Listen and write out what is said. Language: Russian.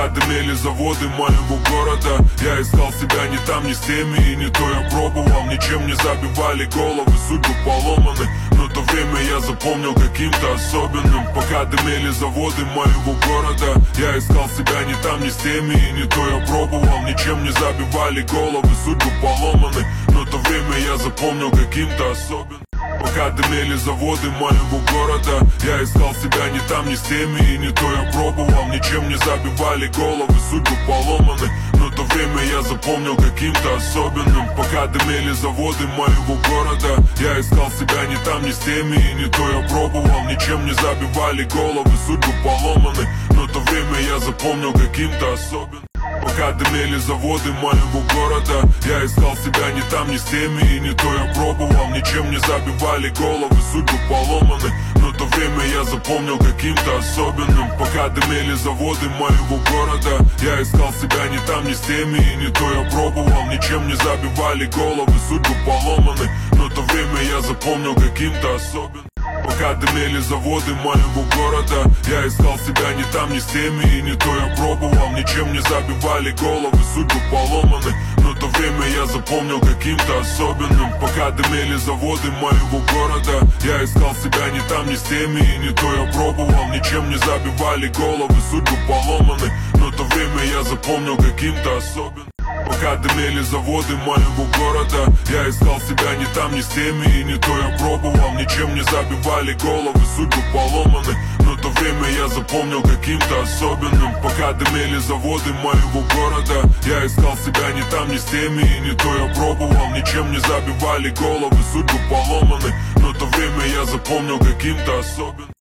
Пока дымели заводы моего города, я искал себя не там, не с теми, и не то я пробовал. Ничем не забивали головы, судьбы поломаны, но то время я запомнил каким-то особенным. Пока дымели заводы моего города, я искал себя не там, не с теми, и не то я пробовал. Ничем не забивали головы, судьбы поломаны, но то время я запомнил каким-то особенным. Пока дымели заводы моего города, я искал себя не там, не с теми, и не то я пробовал. Ничем не забивали головы, судьбы поломаны, но то время я запомнил каким-то особенным. Пока дымели заводы моего города, я искал себя не там, не с теми, и не то я пробовал. Ничем не забивали головы, судьбы поломаны, но то время я запомнил каким-то особенным. Пока дымели заводы моего города, я искал себя не там, не с теми, и не то я пробовал. Ничем не забивали головы, судьбы поломаны, но то время я запомнил каким-то особенным. Пока дымели заводы моего города, я искал себя не там, не с теми, и не то я пробовал. Ничем не забивали головы, судьбы поломаны, но то время я запомнил каким-то особенным. Пока дымели заводы моего города, я искал себя не там, не с теми, и не то я пробовал. Ничем не забивали головы, судьбы поломаны, но то время я запомнил каким-то особенным. Пока дымели заводы моего города, я искал себя не там, не с теми, и не то я пробовал. Ничем не забивали головы, судьбы поломаны, но то время я запомнил каким-то особенным. Пока дымели заводы моего города, я искал себя не там, не с теми, и не то я пробовал. Ничем не забивали головы, судьбы поломаны, но то время я запомнил каким-то особенным. Пока дымели заводы моего города, я искал себя не там, не с теми, и не то я пробовал. Ничем не забивали головы, судьбы поломаны, но то время я запомнил каким-то особенным.